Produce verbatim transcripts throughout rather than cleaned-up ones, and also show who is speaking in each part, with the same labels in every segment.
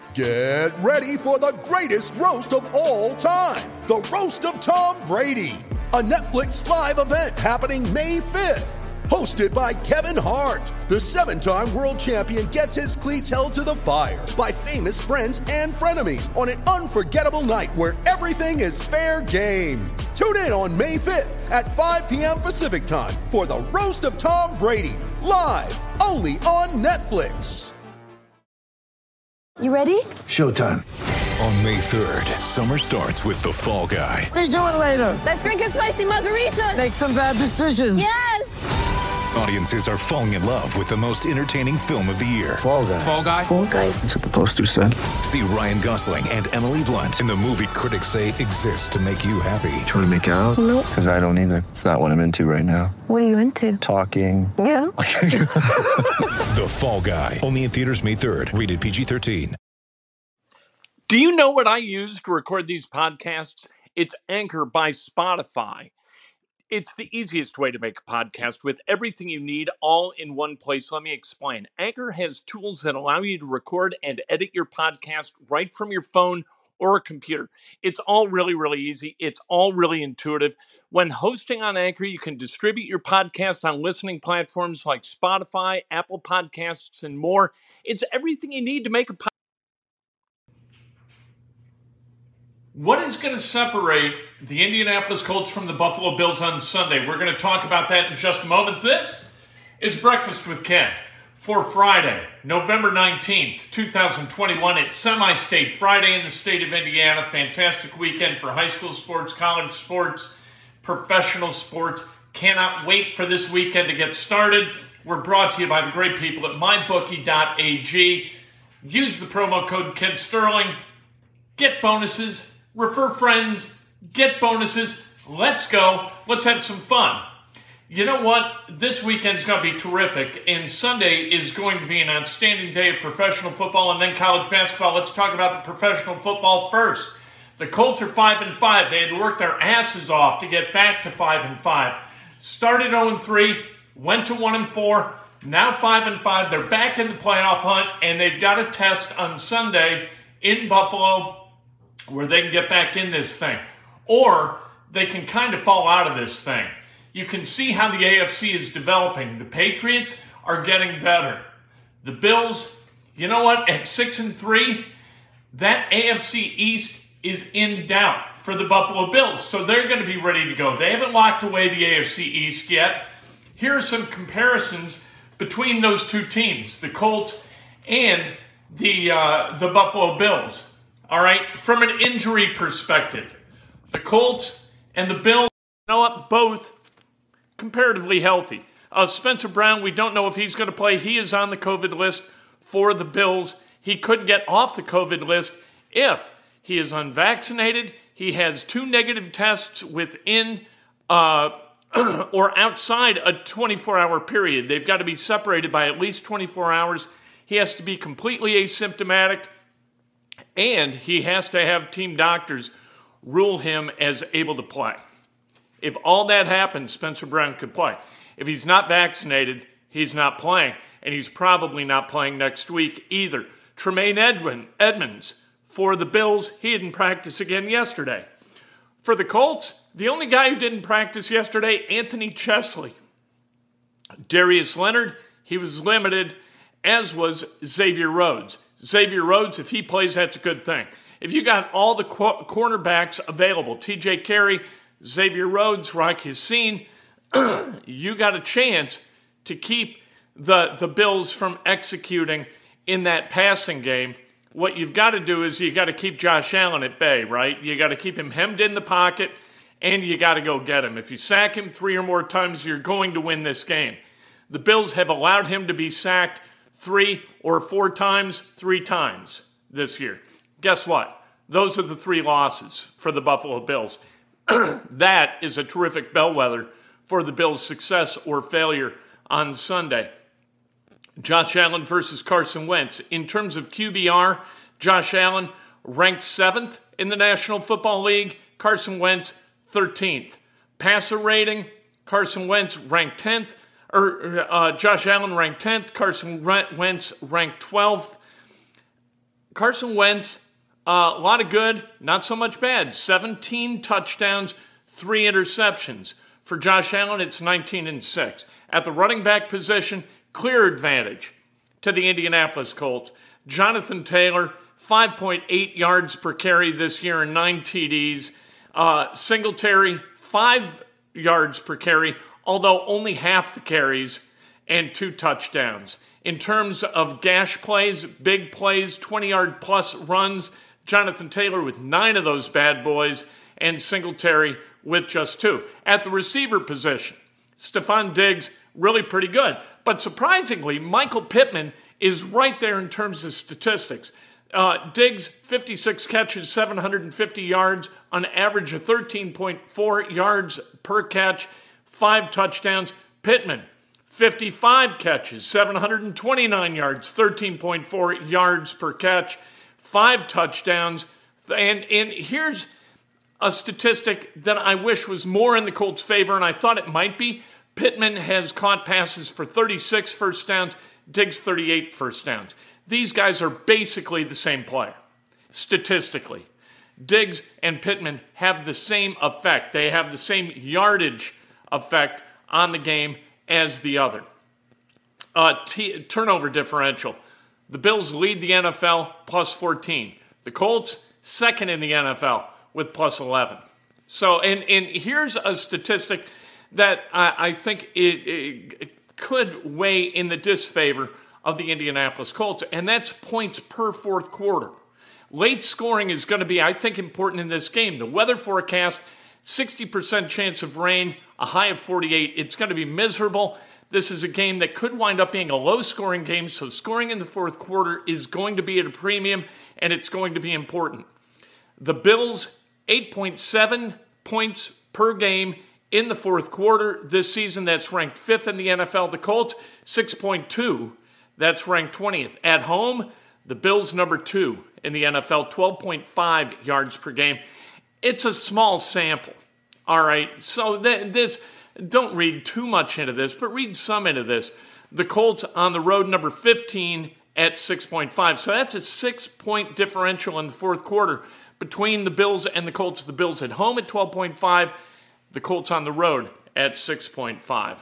Speaker 1: Get ready for the greatest roast of all time, the Roast of Tom Brady, a Netflix live event happening May fifth. Hosted by Kevin Hart, the seven-time world champion gets his cleats held to the fire by famous friends and frenemies on an unforgettable night where everything is fair game. Tune in on May fifth at five p.m. Pacific time for the Roast of Tom Brady, live only on Netflix.
Speaker 2: You ready?
Speaker 3: Showtime.
Speaker 4: On May third, summer starts with The Fall Guy.
Speaker 3: Let's do it later.
Speaker 2: Let's drink a spicy margarita.
Speaker 3: Make some bad decisions.
Speaker 2: Yes!
Speaker 4: Audiences are falling in love with the most entertaining film of the year.
Speaker 3: Fall Guy.
Speaker 4: Fall Guy?
Speaker 2: Fall Guy.
Speaker 3: That's what the poster said.
Speaker 4: See Ryan Gosling and Emily Blunt in the movie critics say exists to make you happy.
Speaker 3: Trying to make it out?
Speaker 2: Nope.
Speaker 3: Because I don't either. It's not what I'm into right now.
Speaker 2: What are you into?
Speaker 3: Talking.
Speaker 2: Yeah.
Speaker 4: The Fall Guy. Only in theaters May third. Rated P G thirteen.
Speaker 5: Do you know what I use to record these podcasts? It's Anchor by Spotify. It's the easiest way to make a podcast with everything you need all in one place. Let me explain. Anchor has tools that allow you to record and edit your podcast right from your phone or a computer. It's all really, really easy. It's all really intuitive. When hosting on Anchor, you can distribute your podcast on listening platforms like Spotify, Apple Podcasts, and more. It's everything you need to make a podcast. What is going to separate the Indianapolis Colts from the Buffalo Bills on Sunday? We're going to talk about that in just a moment. This is Breakfast with Kent for Friday, November nineteenth, twenty twenty-one. It's Semi-State Friday in the state of Indiana. Fantastic weekend for high school sports, college sports, professional sports. Cannot wait for this weekend to get started. We're brought to you by the great people at my bookie dot a g. Use the promo code Kent Sterling. Get bonuses. Refer friends, get bonuses. Let's go. Let's have some fun. You know what? This weekend's going to be terrific, and Sunday is going to be an outstanding day of professional football and then college basketball. Let's talk about the professional football first. The Colts are five and five. They had to work their asses off to get back to five and five. Started oh and three, went to one and four, now five and five. They're back in the playoff hunt, and they've got a test on Sunday in Buffalo where they can get back in this thing. Or they can kind of fall out of this thing. You can see how the A F C is developing. The Patriots are getting better. The Bills, you know what? At six and three, that A F C East is in doubt for the Buffalo Bills. So they're going to be ready to go. They haven't locked away the A F C East yet. Here are some comparisons between those two teams, the Colts and the uh, the Buffalo Bills. All right, from an injury perspective, the Colts and the Bills, you know what, both comparatively healthy. Uh, Spencer Brown, we don't know if he's going to play. He is on the COVID list for the Bills. He could get off the COVID list if he is unvaccinated, he has two negative tests within uh, or outside a twenty-four hour period. They've got to be separated by at least twenty-four hours. He has to be completely asymptomatic. And he has to have team doctors rule him as able to play. If all that happens, Spencer Brown could play. If he's not vaccinated, he's not playing. And he's probably not playing next week either. Tremaine Edwin, Edmonds for the Bills, he didn't practice again yesterday. For the Colts, the only guy who didn't practice yesterday, Anthony Chesley. Darius Leonard, he was limited, as was Xavier Rhodes. Xavier Rhodes, if he plays, that's a good thing. If you got all the qu- cornerbacks available, T J Carey, Xavier Rhodes, Rock Hussein, you got a chance to keep the, the Bills from executing in that passing game. What you've got to do is you got to keep Josh Allen at bay, right? You got to keep him hemmed in the pocket, and you got to go get him. If you sack him three or more times, you're going to win this game. The Bills have allowed him to be sacked three or four times, three times this year. Guess what? Those are the three losses for the Buffalo Bills. That is a terrific bellwether for the Bills' success or failure on Sunday. Josh Allen versus Carson Wentz. In terms of Q B R, Josh Allen ranked seventh in the National Football League. Carson Wentz, thirteenth. Passer rating, Carson Wentz ranked tenth. Or uh, Josh Allen ranked tenth. Carson Wentz ranked twelfth. Carson Wentz, uh, a lot of good, not so much bad. seventeen touchdowns, three interceptions. For Josh Allen, it's nineteen and six. At the running back position, clear advantage to the Indianapolis Colts. Jonathan Taylor, five point eight yards per carry this year and nine T Ds. Uh, Singletary, five yards per carry, although only half the carries, and two touchdowns. In terms of gash plays, big plays, twenty-yard plus runs, Jonathan Taylor with nine of those bad boys, and Singletary with just two. At the receiver position, Stephon Diggs, really pretty good. But surprisingly, Michael Pittman is right there in terms of statistics. Uh, Diggs, fifty-six catches, seven hundred fifty yards, on average of thirteen point four yards per catch, five touchdowns. Pittman, fifty-five catches, seven hundred twenty-nine yards, thirteen point four yards per catch, five touchdowns. And, and here's a statistic that I wish was more in the Colts' favor, and I thought it might be. Pittman has caught passes for thirty-six first downs, Diggs thirty-eight first downs. These guys are basically the same player, statistically. Diggs and Pittman have the same effect. They have the same yardage effect on the game as the other. Uh, t- turnover differential. The Bills lead the N F L, plus fourteen. The Colts, second in the N F L, with plus eleven. So, and, and here's a statistic that I, I think it, it could weigh in the disfavor of the Indianapolis Colts, and that's points per fourth quarter. Late scoring is going to be, I think, important in this game. The weather forecast, sixty percent chance of rain, a high of forty-eight. It's going to be miserable. This is a game that could wind up being a low-scoring game, so scoring in the fourth quarter is going to be at a premium, and it's going to be important. The Bills, eight point seven points per game in the fourth quarter this season. That's ranked fifth in the N F L. The Colts, six point two. That's ranked twentieth. At home, the Bills number two in the N F L, twelve point five yards per game. It's a small sample, all right? So th- this, don't read too much into this, but read some into this. The Colts on the road, number fifteen at six point five. So that's a six-point differential in the fourth quarter between the Bills and the Colts. The Bills at home at twelve point five, the Colts on the road at six point five.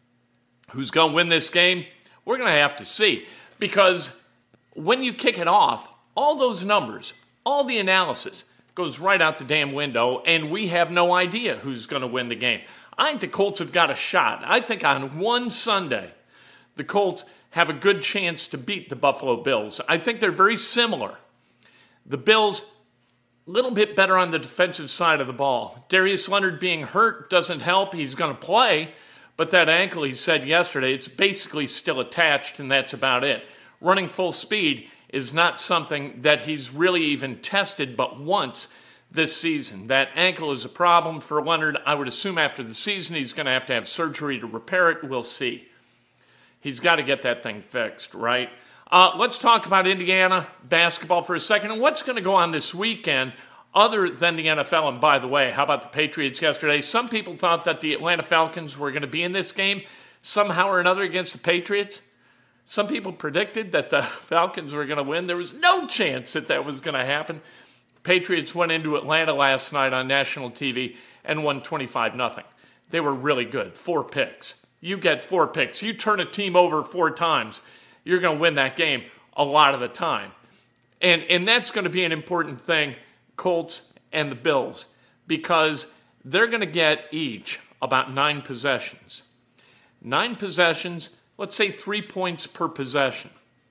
Speaker 5: Who's going to win this game? We're going to have to see, because when you kick it off, all those numbers, all the analysis goes right out the damn window, and we have no idea who's going to win the game. I think the Colts have got a shot. I think on one Sunday, the Colts have a good chance to beat the Buffalo Bills. I think they're very similar. The Bills, a little bit better on the defensive side of the ball. Darius Leonard being hurt doesn't help. He's going to play. But that ankle, he said yesterday, it's basically still attached, and that's about it. Running full speed is not something that he's really even tested but once this season. That ankle is a problem for Leonard. I would assume after the season he's going to have to have surgery to repair it. We'll see. He's got to get that thing fixed, right? Uh, let's talk about Indiana basketball for a second. And what's going to go on this weekend other than the N F L? And by the way, how about the Patriots yesterday? Some people thought that the Atlanta Falcons were going to be in this game somehow or another against the Patriots. Some people predicted that the Falcons were going to win. There was no chance that that was going to happen. Patriots went into Atlanta last night on national T V and won twenty-five nothing. They were really good. Four picks. You get four picks. You turn a team over four times, you're going to win that game a lot of the time. And, and that's going to be an important thing, Colts and the Bills, because they're going to get each about nine possessions. Nine possessions, let's say three points per possession.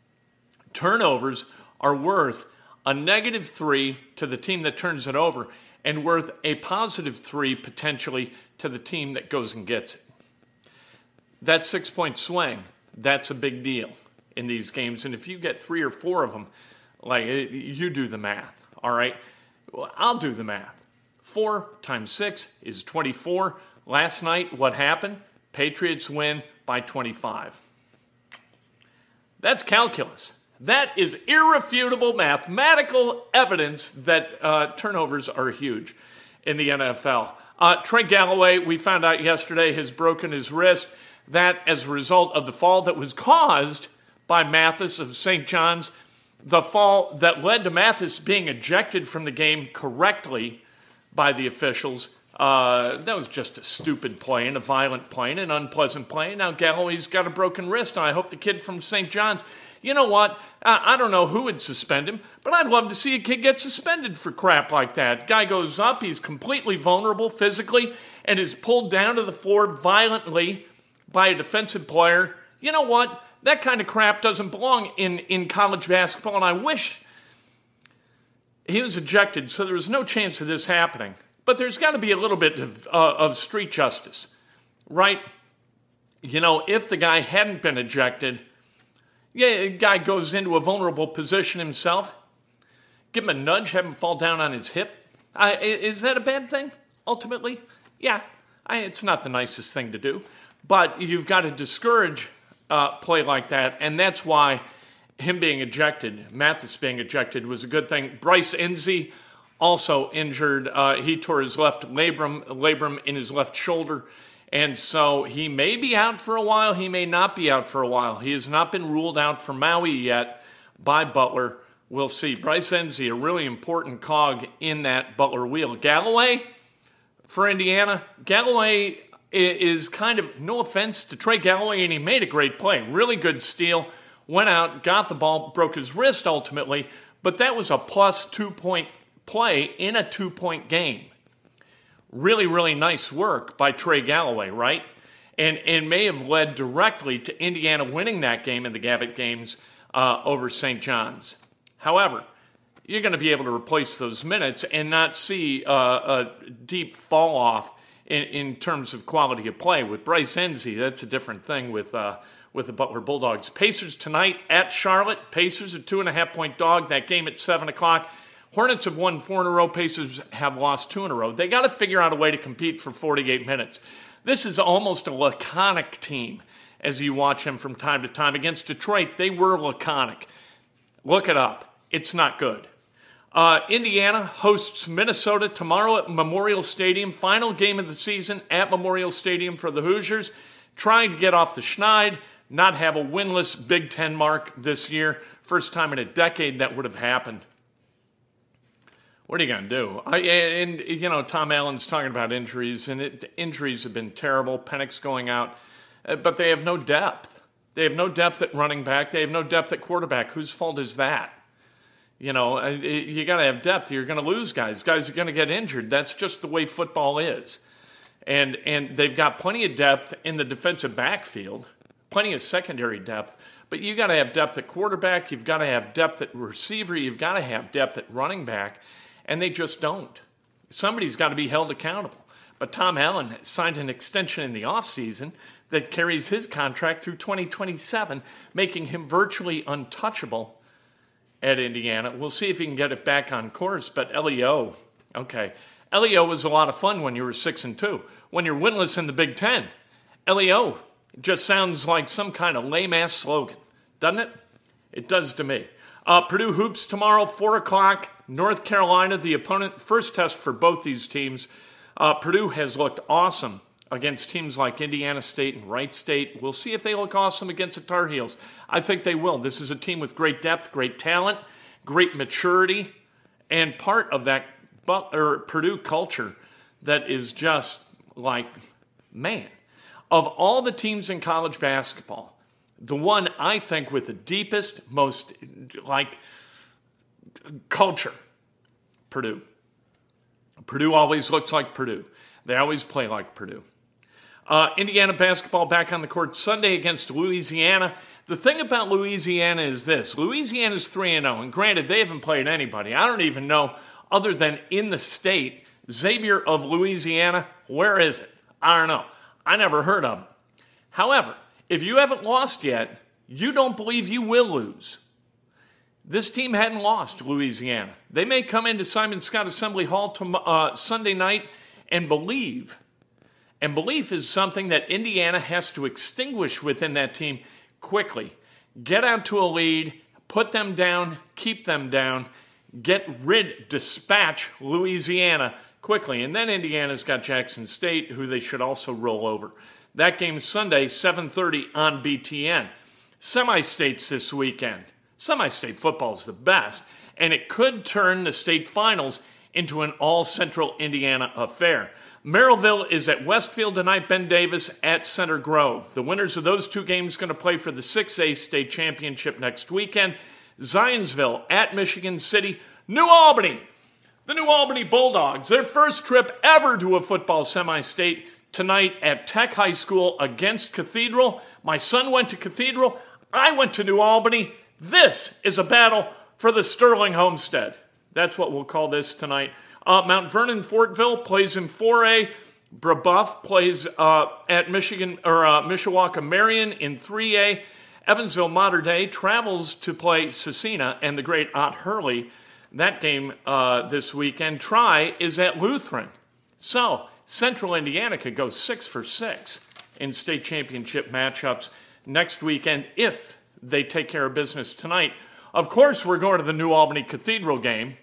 Speaker 5: Turnovers are worth a negative three to the team that turns it over and worth a positive three potentially to the team that goes and gets it. That six-point swing, that's a big deal in these games. And if you get three or four of them, like, you do the math, all right? Well, I'll do the math. Four times six is twenty-four. Last night, what happened? Patriots win by twenty-five. That's calculus. That is irrefutable mathematical evidence that uh, turnovers are huge in the N F L. Uh, Trey Galloway, we found out yesterday, has broken his wrist. That as a result of the fall that was caused by Mathis of Saint John's. the fall that led to Mathis being ejected from the game correctly by the officials. Uh, that was just a stupid play and a violent play and an unpleasant play. Now Galloway's got a broken wrist, and I hope the kid from Saint John's, you know what? I, I don't know who would suspend him, but I'd love to see a kid get suspended for crap like that. Guy goes up, he's completely vulnerable physically, and is pulled down to the floor violently by a defensive player. You know what? That kind of crap doesn't belong in, in college basketball, and I wish he was ejected, so there was no chance of this happening. But there's got to be a little bit of, uh, of street justice, right? You know, if the guy hadn't been ejected, yeah, the guy goes into a vulnerable position himself, give him a nudge, have him fall down on his hip. Uh, is that a bad thing, ultimately? Yeah, I, it's not the nicest thing to do. But you've got to discourage uh, play like that, and that's why him being ejected, Mathis being ejected, was a good thing. Bryce Enzi, also injured. Uh, he tore his left labrum, labrum in his left shoulder, and so he may be out for a while. He may not be out for a while. He has not been ruled out for Maui yet by Butler. We'll see. Bryce Enzi, a really important cog in that Butler wheel. Galloway for Indiana. Galloway is kind of, no offense to Trey Galloway, and he made a great play. Really good steal. Went out, got the ball, broke his wrist ultimately, but that was a plus two-point play in a two-point game. Really, really nice work by Trey Galloway, right? And, and may have led directly to Indiana winning that game in the Gavitt games uh, over Saint John's. However, you're going to be able to replace those minutes and not see uh, a deep fall-off in, in terms of quality of play. With Bryce Enzi, that's a different thing with uh, with the Butler Bulldogs. Pacers tonight at Charlotte. Pacers a two-and-a-half-point dog. That game at seven o'clock. Hornets have won four in a row. Pacers have lost two in a row. They got to figure out a way to compete for forty-eight minutes. This is almost a laconic team as you watch them from time to time. Against Detroit, they were laconic. Look it up. It's not good. Uh, Indiana hosts Minnesota tomorrow at Memorial Stadium. Final game of the season at Memorial Stadium for the Hoosiers. Trying to get off the schneid, not have a winless Big Ten mark this year. First time in a decade that would have happened. What are you going to do? I, and, you know, Tom Allen's talking about injuries, and it, injuries have been terrible. Penix going out, uh, but they have no depth. They have no depth at running back. They have no depth at quarterback. Whose fault is that? You know, you got to have depth. You're going to lose guys. Guys are going to get injured. That's just the way football is. And and they've got plenty of depth in the defensive backfield, plenty of secondary depth. But you got to have depth at quarterback. You've got to have depth at receiver. You've got to have depth at running back. And they just don't. Somebody's got to be held accountable. But Tom Allen signed an extension in the offseason that carries his contract through twenty twenty-seven, making him virtually untouchable at Indiana. We'll see if he can get it back on course. But L E O, okay. L E O was a lot of fun when you were six and two. When you're winless in the Big Ten, L E O just sounds like some kind of lame-ass slogan, doesn't it? It does to me. Uh, Purdue hoops tomorrow, four o'clock. North Carolina, the opponent. First test for both these teams. Uh, Purdue has looked awesome against teams like Indiana State and Wright State. We'll see if they look awesome against the Tar Heels. I think they will. This is a team with great depth, great talent, great maturity, and part of that Butler, Purdue culture that is just like, man, of all the teams in college basketball, the one I think with the deepest, most like culture, Purdue. Purdue always looks like Purdue. They always play like Purdue. Uh, Indiana basketball back on the court Sunday against Louisiana. The thing about Louisiana is this. Louisiana's three and oh, and granted, they haven't played anybody. I don't even know, other than in the state, Xavier of Louisiana, where is it? I don't know. I never heard of him. However, if you haven't lost yet, you don't believe you will lose. This team hadn't lost, Louisiana. They may come into Simon Scott Assembly Hall to, uh, Sunday night and believe. And belief is something that Indiana has to extinguish within that team quickly. Get out to a lead, put them down, keep them down, get rid, dispatch Louisiana quickly. And then Indiana's got Jackson State, who they should also roll over. That game's Sunday, seven thirty on B T N. Semi-states this weekend. Semi-state football is the best, and it could turn the state finals into an all-Central Indiana affair. Merrillville is at Westfield tonight, Ben Davis at Center Grove. The winners of those two games going to play for the six A state championship next weekend. Zionsville at Michigan City. New Albany, the New Albany Bulldogs, their first trip ever to a football semi-state tonight at Tech High School against Cathedral. My son went to Cathedral. I went to New Albany. This is a battle for the Sterling Homestead. That's what we'll call this tonight. Uh, Mount Vernon Fortville plays in four A. Brebeuf plays uh, at Michigan or uh, Mishawaka Marion in three A. Evansville Mater Dei travels to play Cecina and the great Ott Hurley. That game uh, this weekend. Tri is at Lutheran. So Central Indiana could go six for six in state championship matchups next weekend if they take care of business tonight. Of course, we're going to the New Albany Cathedral game.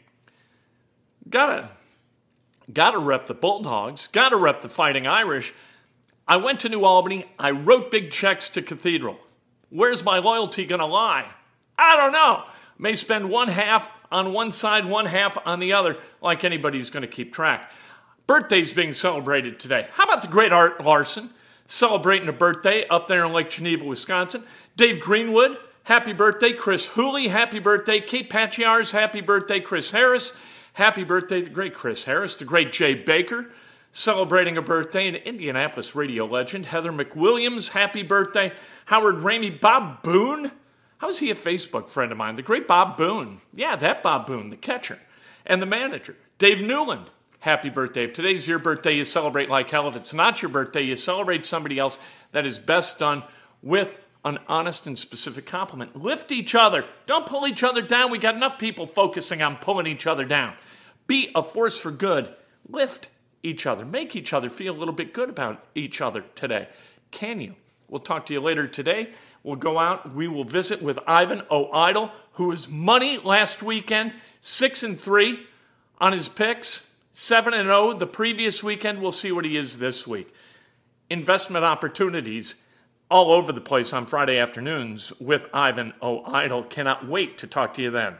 Speaker 5: Gotta, gotta rep the Bulldogs. Gotta rep the Fighting Irish. I went to New Albany. I wrote big checks to Cathedral. Where's my loyalty gonna lie? I don't know. May spend one half on one side, one half on the other, like anybody's gonna keep track. Birthday's being celebrated today. How about the great Art Larson celebrating a birthday up there in Lake Geneva, Wisconsin? Dave Greenwood, happy birthday. Chris Hooley, happy birthday. Kate Pachiars, happy birthday. Chris Harris, happy birthday. The great Chris Harris. The great Jay Baker, celebrating a birthday. An Indianapolis radio legend. Heather McWilliams, happy birthday. Howard Ramey. Bob Boone. How is he a Facebook friend of mine? The great Bob Boone. Yeah, that Bob Boone, the catcher. And the manager. Dave Newland, happy birthday. If today's your birthday, you celebrate like hell. If it's not your birthday, you celebrate somebody else. That is best done with an honest and specific compliment. Lift each other. Don't pull each other down. We got enough people focusing on pulling each other down. Be a force for good. Lift each other. Make each other feel a little bit good about each other today. Can you? We'll talk to you later today. We'll go out. We will visit with Ivan O'Idle, who was money last weekend, six and three on his picks, seven and zero the previous weekend. We'll see what he is this week. Investment opportunities all over the place on Friday afternoons with Ivan O'Idle. Cannot wait to talk to you then.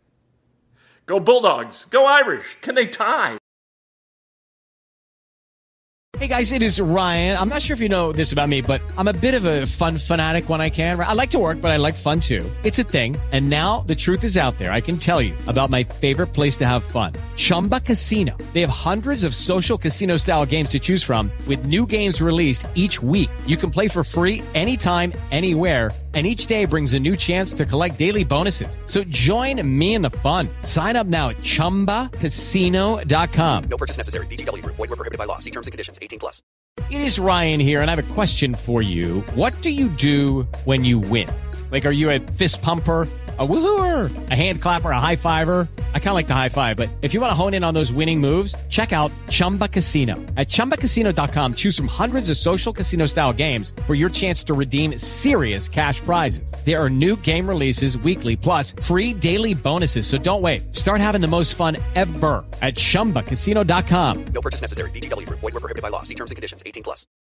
Speaker 5: Go Bulldogs. Go Irish. Can they tie?
Speaker 6: Hey guys, it is Ryan. I'm not sure if you know this about me, but I'm a bit of a fun fanatic when I can. I like to work, but I like fun too. It's a thing. And now the truth is out there. I can tell you about my favorite place to have fun. Chumba Casino. They have hundreds of social casino style games to choose from with new games released each week. You can play for free anytime, anywhere. And each day brings a new chance to collect daily bonuses. So join me in the fun. Sign up now at chumba casino dot com.
Speaker 7: No purchase necessary. V G W Group. Void where prohibited by law. See terms and conditions. eighteen plus.
Speaker 6: It is Ryan here, and I have a question for you. What do you do when you win? Like, are you a fist pumper, a woohooer, a hand clapper, a high fiver? I kind of like the high five, but if you want to hone in on those winning moves, check out Chumba Casino. At chumba casino dot com, choose from hundreds of social casino-style games for your chance to redeem serious cash prizes. There are new game releases weekly, plus free daily bonuses, so don't wait. Start having the most fun ever at chumba casino dot com.
Speaker 7: No purchase necessary. V G W Group. Void where prohibited by law. See terms and conditions. eighteen plus.